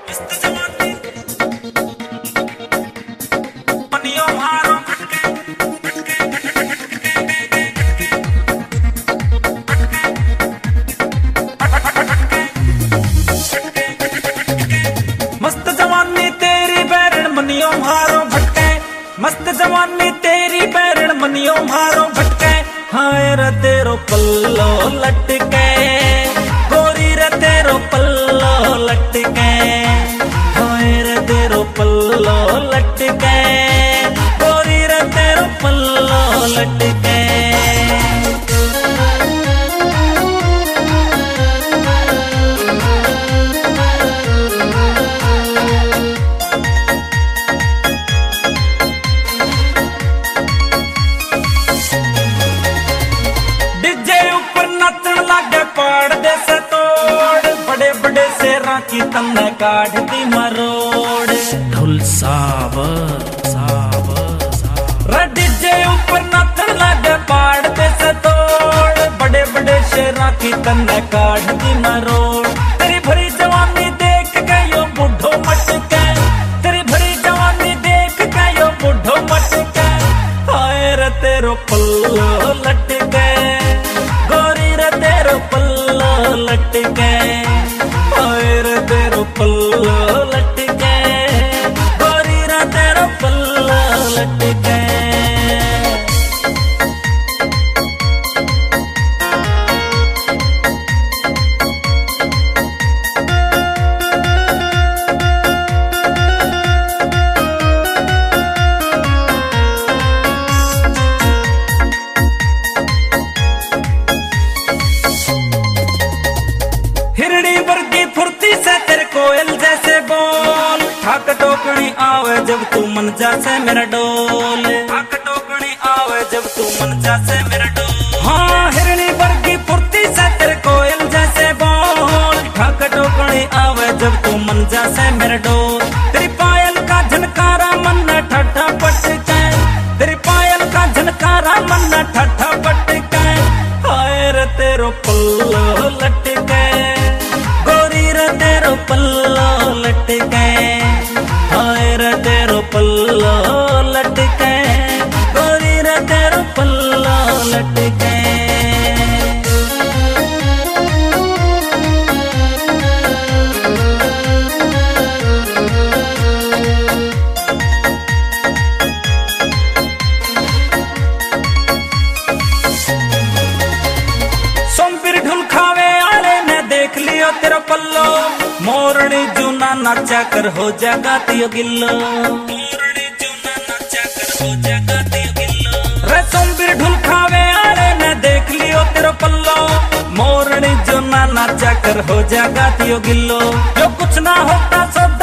मस्त जवानी तेरी बैरण मनियो मारो भटके। हाय रे तेरो पल्लो लटके, गोरी रे तेरो पल्लो लटके। हाय रे तेरो पल्लो लटके, गोरी रे तेरो पल्लो लटके। की तन्ने काढ़ दी मरोड़ ढोल सावर डीजे ऊपर नाचन लगे पहाड़ पे से तोड़। बड़े बड़े शेरा की तन्ने काढ़ दी मरोड़। तेरी भरी जवानी देख के यो बुढ़ो मटके, तेरी भरी जवानी देख के यो बुढ़ो मटके। हाय रे तेरो पल्लो लटके, गोरी रे तेरो पल्लो लटके। तेरो पल्लो लटके, गोरी रा तेरो पल्लो लटके। हिरणी वर्गी फुर्ती से तेरे कोयल जैसे बोल। ठाक टोकनी आवे जब तू मन जा से मेरा डोल। ठाक टोकनी आवे जब तू मन जा से मेरा डोल। हाँ हिरणी वर्गी फुर्ती से तेरे कोयल जैसे बोल। ठाक टोकनी आवे जब तू मन जा से मेरा डोल। तेरी पायल का झनकारा मन ठट्ठा पटके, तेरी पायल का झनकारा मन ठट्ठा पटके। हाय रे तेरो पल्लो लटके, तेरो पल्लो लटके। हाय रे तेरो पल्लो लटके, गोरी रे तेरो पल्लो लटके। सोमपीर ढुल खावे आले ने देख लियो तेरा पल्लो। मोरनी जूना नाचा कर हो जागा तियो गिल्लो। मोरनी जूना नाचा कर हो जागा तियो गिल्लो। रे सोमपीर ढुल खावे आले ने देख लियो तेरो पल्लो। मोरनी जूना नाचा कर हो जागा तियो गिल्लो। जो कुछ ना होता सब